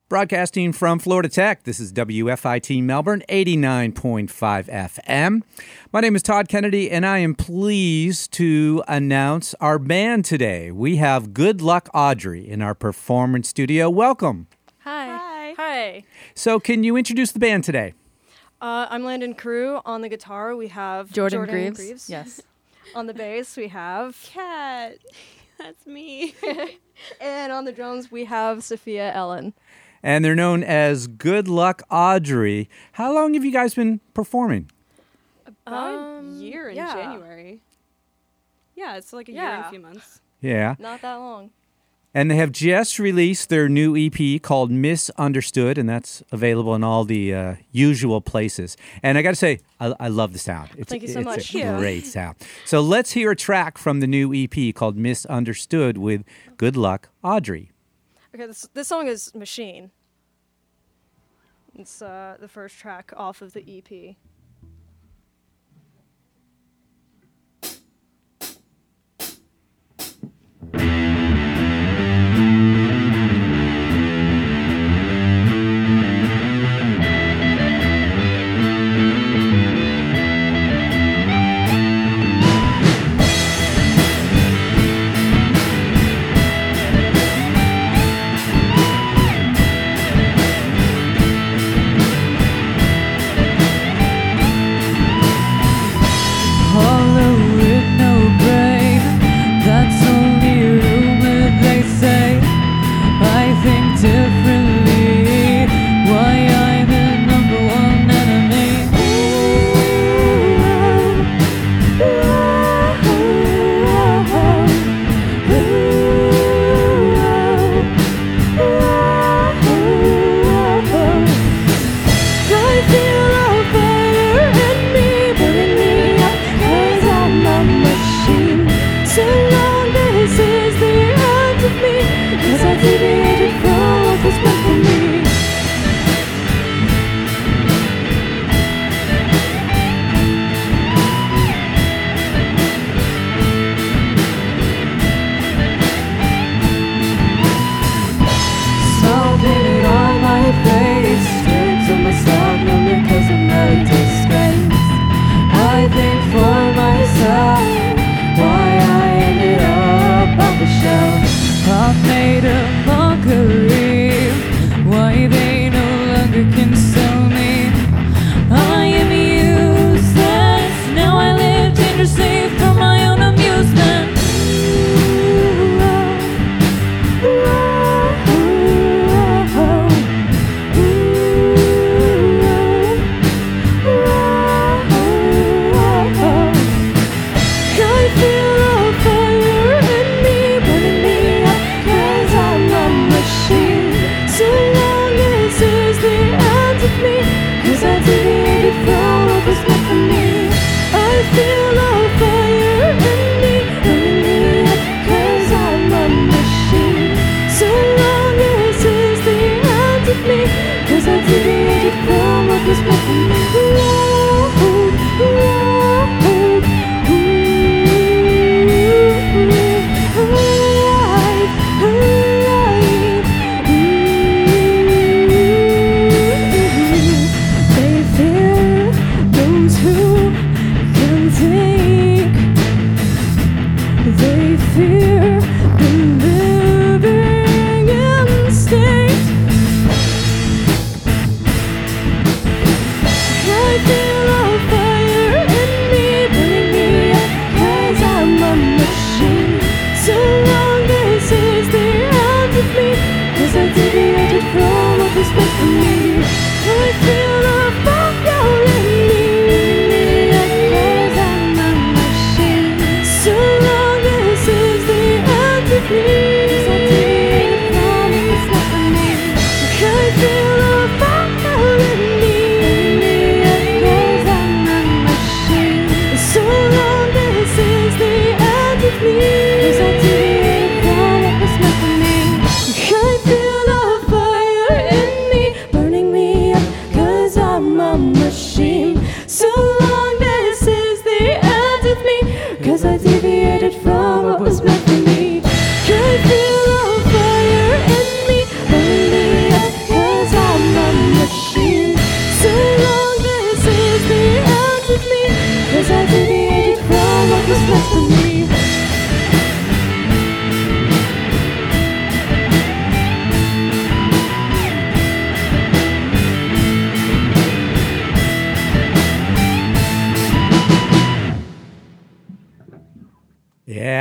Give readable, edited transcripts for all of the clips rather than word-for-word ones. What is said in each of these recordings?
Broadcasting from Florida Tech, this is WFIT Melbourne, 89.5 FM. My name is Todd Kennedy, and I am pleased to announce our band today. We have Good Luck Audrey in our performance studio. Welcome. Hi. Hi. So can you introduce the band today? I'm Landon Crew. On the guitar, we have Jordan Greaves. Yes. On the bass, we have Kat. That's me. and on the drums, we have Sophia Ellen. And they're known as Good Luck Audrey. How long have you guys been performing? About a year in January. Yeah, it's like a year and a few months. Yeah. Not that long. And they have just released their new EP called Misunderstood, and that's available in all the usual places. And I got to say, I love the sound. Thank you so much. It's a great sound. So let's hear a track from the new EP called Misunderstood with Good Luck Audrey. Okay, this song is Machine. It's the first track off of the EP.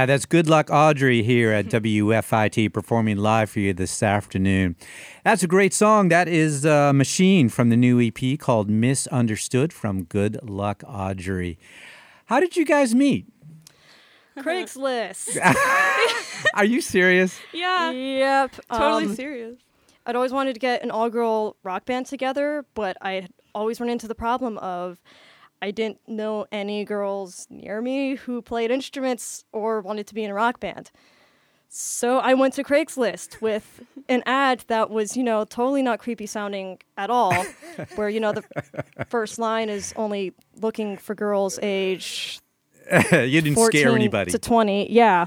Yeah, that's Good Luck Audrey here at WFIT performing live for you this afternoon. That's a great song. That is Machine from the new EP called Misunderstood from Good Luck Audrey. How did you guys meet? Craigslist. Are you serious? Yeah. Yep. Totally serious. I'd always wanted to get an all-girl rock band together, but I always run into the problem of I didn't know any girls near me who played instruments or wanted to be in a rock band. So I went to Craigslist with an ad that was, totally not creepy sounding at all, where, the first line is only looking for girls age You didn't 14 scare anybody. to 20, yeah.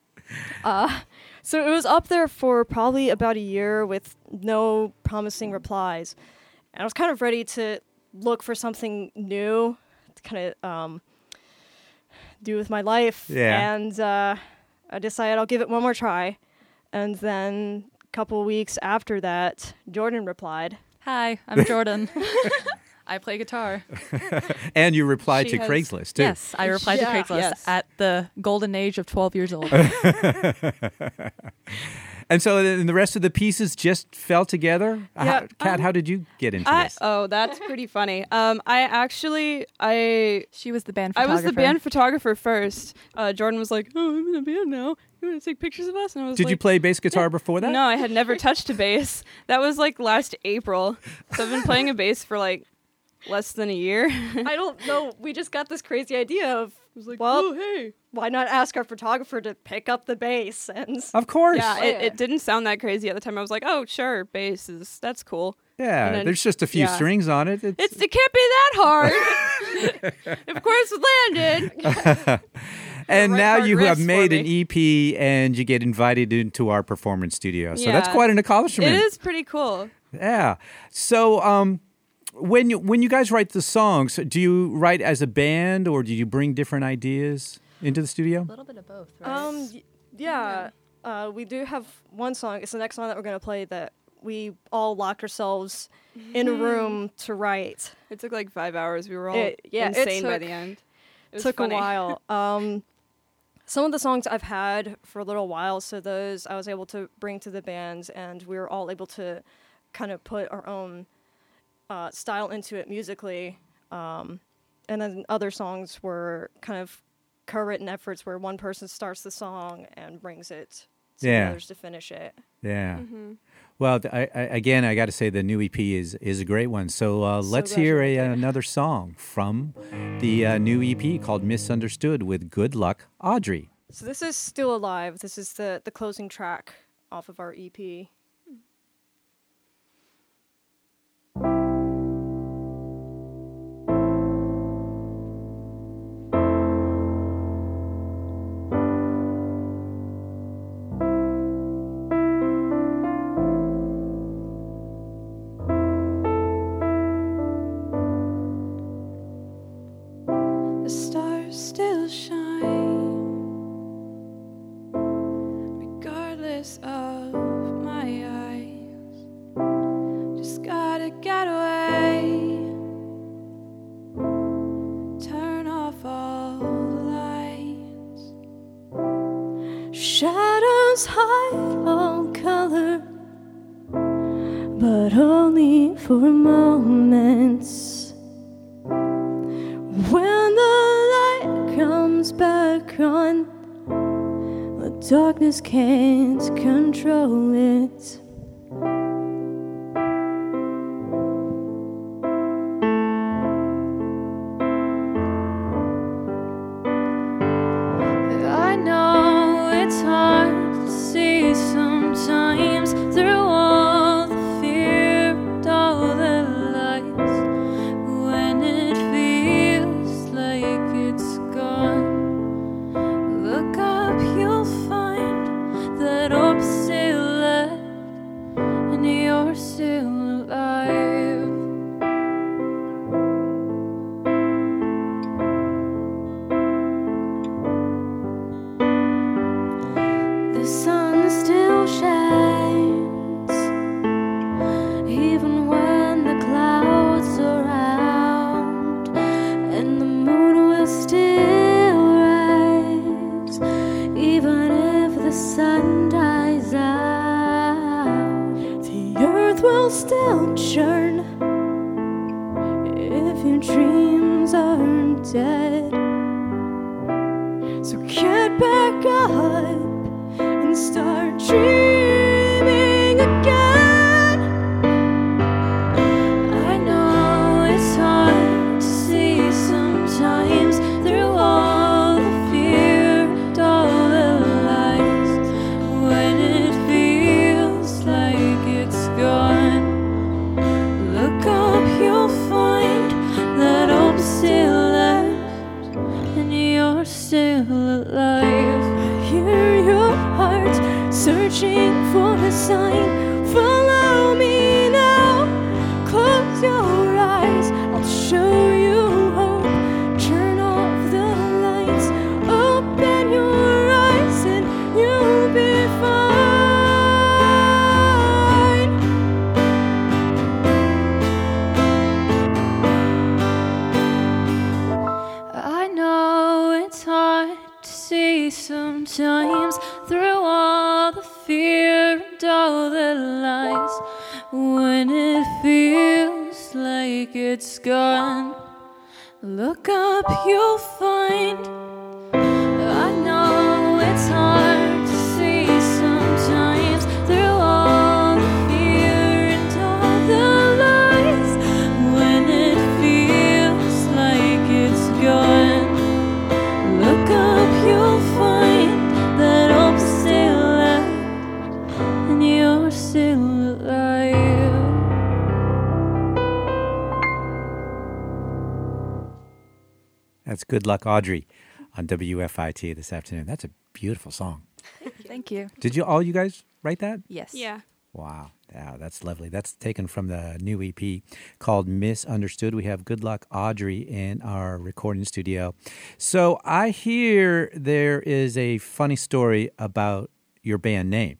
So it was up there for probably about a year with no promising replies. And I was kind of ready to look for something new to kind of do with my life. Yeah. And I decided I'll give it one more try. And then a couple of weeks after that, Jordan replied. Hi, I'm Jordan. I play guitar. And you replied to Craigslist, too. Yes, I replied to Craigslist at the golden age of 12 years old. And so then the rest of the pieces just fell together? Yeah, Kat, how did you get into this? Oh, that's pretty funny. She was the band photographer. I was the band photographer first. Jordan was like, "Oh, I'm in a band now. You want to take pictures of us?" And I was Did like, you play bass guitar before that? No, I had never touched a bass. That was like last April. So I've been playing a bass for like less than a year. I don't know. We just got this crazy idea of, like, well, oh, hey. why not ask our photographer to pick up the bass? And Of course. Yeah, it didn't sound that crazy at the time. I was like, oh, sure, bass that's cool. Yeah, And then- there's just a few strings on it. It can't be that hard. Of course, it landed. And right now hard you have wrist made for an EP and you get invited into our performance studio. So Yeah. that's quite an accomplishment. It is pretty cool. Yeah. So when you guys write the songs, do you write as a band or do you bring different ideas into the studio? A little bit of both, right? Yeah. We do have one song. It's the next song that we're going to play that we all locked ourselves in a room to write. It took like 5 hours. We were all It insane by took- the end. It was Took funny. a while. Some of the songs I've had for a little while, so those I was able to bring to the band, and we were all able to kind of put our own style into it musically. And then other songs were kind of co-written efforts where one person starts the song and brings it to the others to finish it. Yeah. Well, I got to say the new EP is a great one. So let's glad hear you liked it. another song from the new EP called Misunderstood with Good Luck Audrey. So this is Still Alive. This is the closing track off of our E EP. The stars still shine, regardless of my eyes. Just gotta get away, turn off all the lights. Shadows hide all color, but only for a moment. When the light comes back on, the darkness can't control it. I know it's hard to see sometimes through all the fear and all the lights. When it feels like it's gone, look up, you'll find that hope's still left and you're still alive. The sun still shines, even when the clouds are out, and the moon will still rise, will still churn if your dreams aren't dead. So get back up and start dreaming again. I know it's hard to see sometimes through all the fear and all the lies. When it feels like it's gone, look up, you'll find that hope still left, and you're still alive. I hear your heart searching for a sign. Follow me now, close your eyes, I'll show you hope. Turn off the lights, open your eyes, and you'll be fine. I know it's hard to see sometimes through all the fear and all the lies. When it feels like it's gone, look up, you'll find. I know it's hard to see sometimes through all the fear and all the lies. When it feels like it's gone, look up, you'll find that hope's still left, and you're still alive. That's Good Luck Audrey on WFIT this afternoon. That's a beautiful song. Thank you. Did all you guys write that? Yes. Yeah. Wow. Yeah, that's lovely. That's taken from the new EP called Misunderstood. We have Good Luck Audrey in our recording studio. So I hear there is a funny story about your band name.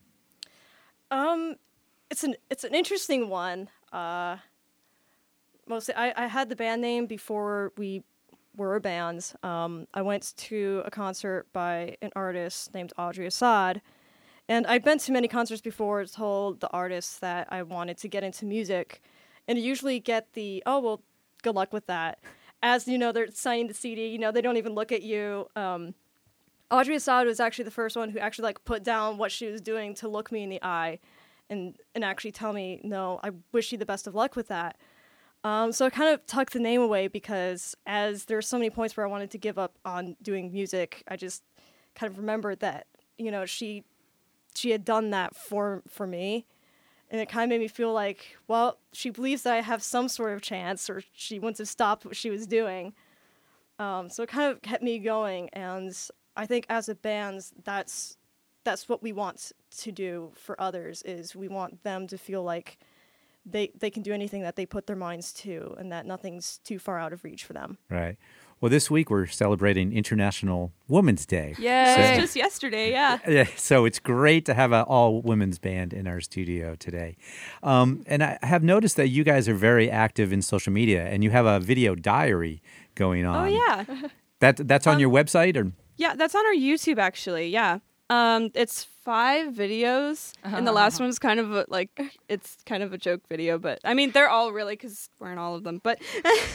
It's an interesting one. Mostly, I had the band name before we were a band. I went to a concert by an artist named Audrey Assad, and I'd been to many concerts before, told the artist that I wanted to get into music, and you usually get the, oh, well, good luck with that. As, you know, they're signing the CD, you know, they don't even look at you. Audrey Assad was actually the first one who actually, like, put down what she was doing to look me in the eye and actually tell me, no, I wish you the best of luck with that. So I kind of tucked the name away because as there were so many points where I wanted to give up on doing music, I just kind of remembered that, you know, she had done that for me. And it kind of made me feel like, well, she believes that I have some sort of chance, or she wouldn't have stopped what she was doing. So it kind of kept me going. And I think as a band, that's what we want to do for others, is we want them to feel like they can do anything that they put their minds to, and that nothing's too far out of reach for them. Right. Well, this week we're celebrating International Women's Day. Yeah, So- it was just yesterday, yeah. Yeah, so it's great to have an all-women's band in our studio today. And I have noticed that you guys are very active in social media, and you have a video diary going on. Oh, yeah. That's on your website? Or Yeah, that's on our YouTube, actually, yeah. It's 5 videos, and the last one's kind of it's kind of a joke video, but I mean, they're all really, because we're in all of them, but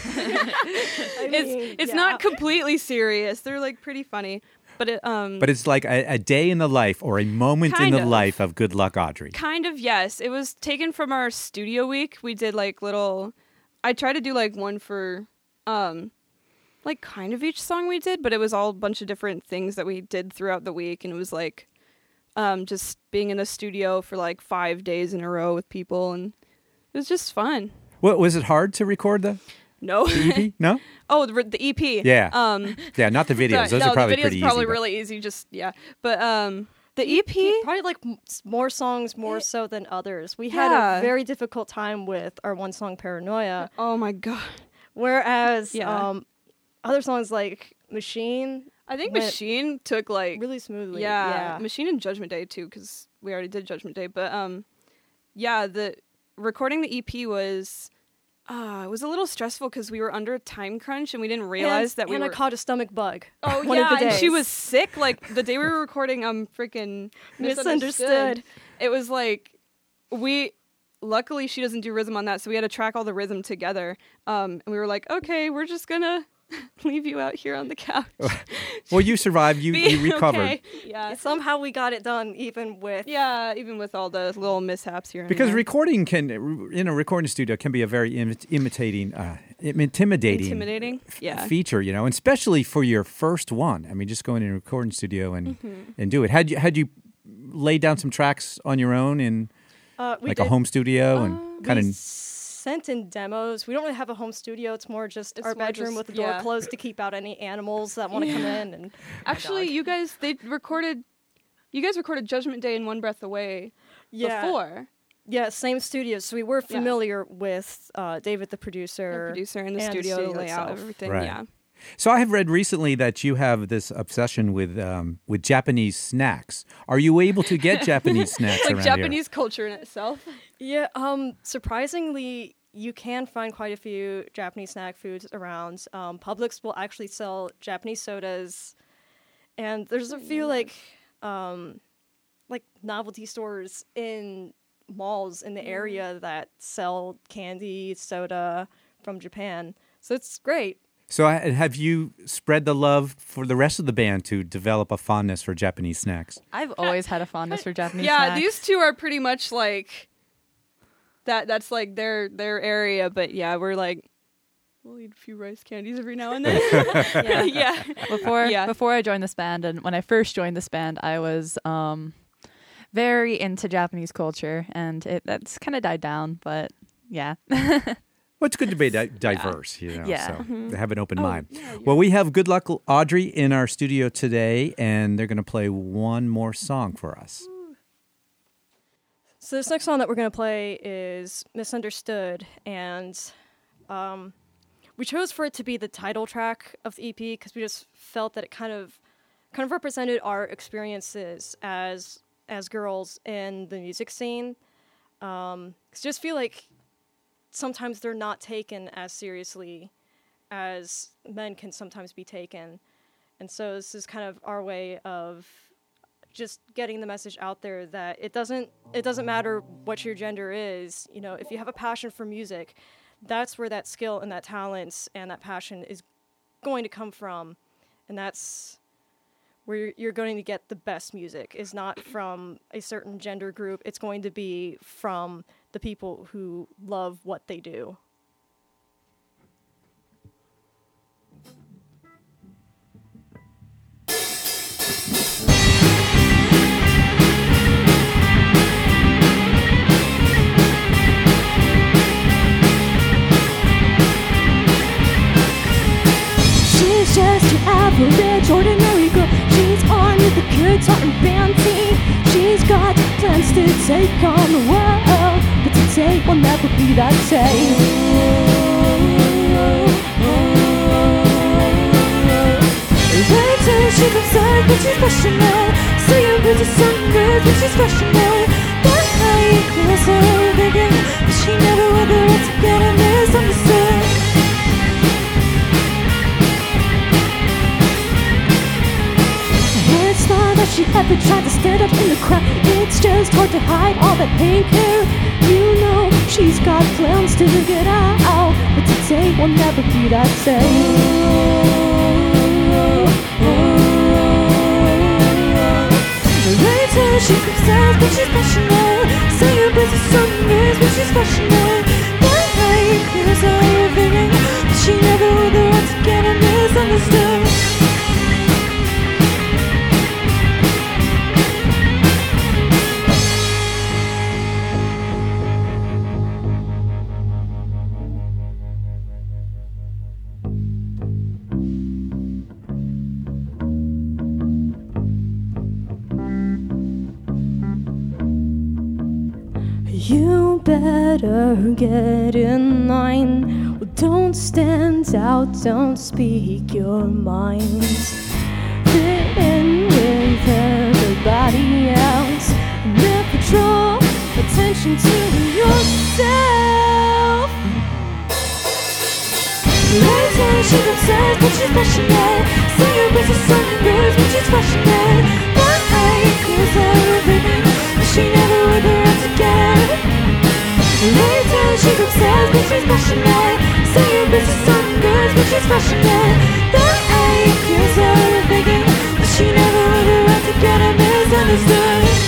it's not completely serious. They're like pretty funny, but it's like a day in the life, or a moment in Kind the of. life of Good Luck Audrey. kind of, yes. It was taken from our studio week. We did like little, I tried to do like one for like kind of each song we did, but it was all a bunch of different things that we did throughout the week, and it was like just being in a studio for like 5 days in a row with people, and it was just fun. What was it hard to record the No. EP? No? Oh, the EP. Yeah. Yeah, not the videos. Those are probably the videos pretty probably easy. but- really easy. Just yeah, but the EP. Probably like more songs more so than others. We had Yeah. a very difficult time with our one song Paranoia, Oh my god. whereas Yeah. other songs like Machine I think went Machine took like really smoothly. yeah, Machine and Judgment Day too, because we already did Judgment Day. But yeah, the recording the EP was it was a little stressful because we were under a time crunch and we didn't realize that we Hannah were. caught a stomach bug. Oh one of yeah, the and she days. was sick. Like the day we were recording, freaking Misunderstood. It was like luckily she doesn't do rhythm on that, so we had to track all the rhythm together. And we were like, okay, we're just gonna leave you out here on the couch. Well, you survived. You recovered. Okay. Yeah. Somehow we got it done, even with Even with all the little mishaps here and Because there. recording in a recording studio can be a very intimidating feature, and especially for your first one. I mean, just going in a recording studio and do it. Had you laid down some tracks on your own in we a did. home studio and kind We of sent in demos. We don't really have a home studio. It's more just our bedroom with the door closed to keep out any animals that want to come in. And actually, you guys recorded Judgment Day and One Breath Away before. Yeah, same studio. So we were familiar with David, the producer, in the studio layout, itself. everything. Right. Yeah. So I have read recently that you have this obsession with Japanese snacks. Are you able to get Japanese snacks Like around Japanese culture in itself. Yeah, surprisingly, you can find quite a few Japanese snack foods around. Publix will actually sell Japanese sodas, and there's a few like novelty stores in malls in the area that sell candy, soda from Japan. So it's great. So have you spread the love for the rest of the band to develop a fondness for Japanese snacks? I've always had a fondness for Japanese Yeah, snacks. these two are pretty much like that. That's like their area. But yeah, we're like, we'll eat a few rice candies every now and then. Yeah. Before I joined this band, and when I first joined this band, I was very into Japanese culture, and that's kind of died down. But yeah. Well, it's good to be diverse, Yeah. so have an open mind. Well, we have Good Luck Audrey in our studio today, and they're going to play one more song for us. So this next song that we're going to play is Misunderstood, and we chose for it to be the title track of the EP because we just felt that it kind of represented our experiences as girls in the music scene. 'Cause I just feel like sometimes they're not taken as seriously as men can sometimes be taken. And so this is kind of our way of just getting the message out there that it doesn't matter what your gender is. If you have a passion for music, that's where that skill and that talent and that passion is going to come from. And that's where you're going to get the best music, is not from a certain gender group. It's going to be from the people who love what they do. She's just your average, ordinary girl. She's on with the guitar and band team. She's got plans to take on the world, but today will never be that day. Later she comes out, but she's passionate. Saying pretty sunrise, but she's passionate. But I close her again, but she never will the right to get a misunderstood. It's not that she ever tried to stand up in the crowd. It's just hard to hide all that pink hair. She's got plans to get out, but today will never be that day. Later she comes out, but she's passionate. Saying busy sunrise, but she's passionate. But I clears everything, but she never will the right to get a misunderstood. You better get in line. Well, don't stand out, don't speak your mind. Fit in with everybody else. Never draw attention to yourself. Later she comes out, but she's passionate. Saying busy sunrise, but she's passionate. But I clears everything, but she never would the right to get. smashing it. Saying this is something good, but she's smashing it. The accused her of thinking that she never really went to get her misunderstood.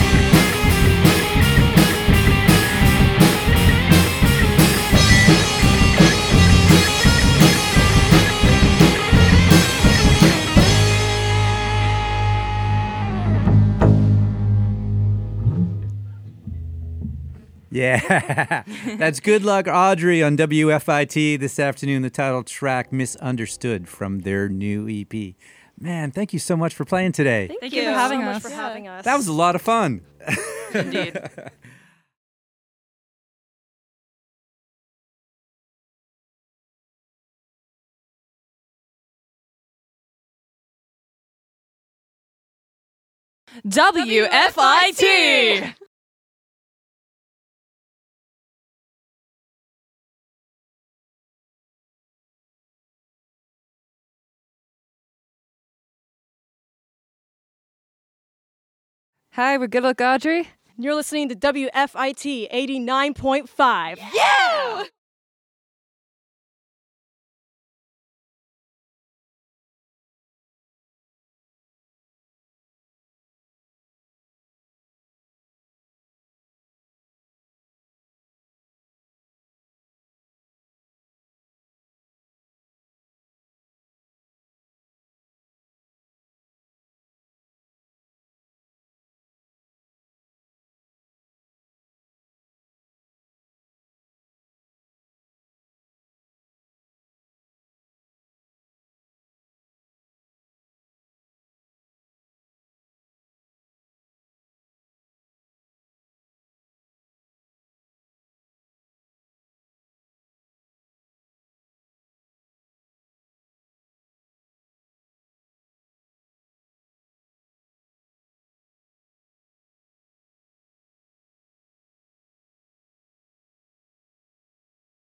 Yeah, that's Good Luck Audrey on WFIT this afternoon. The title track Misunderstood from their new EP. Man, thank you so much for playing today. Thank you for having so us. much for having us. That was a lot of fun. Indeed. WFIT! Hi, we're Good Luck Audrey. You're listening to WFIT 89.5. Yeah!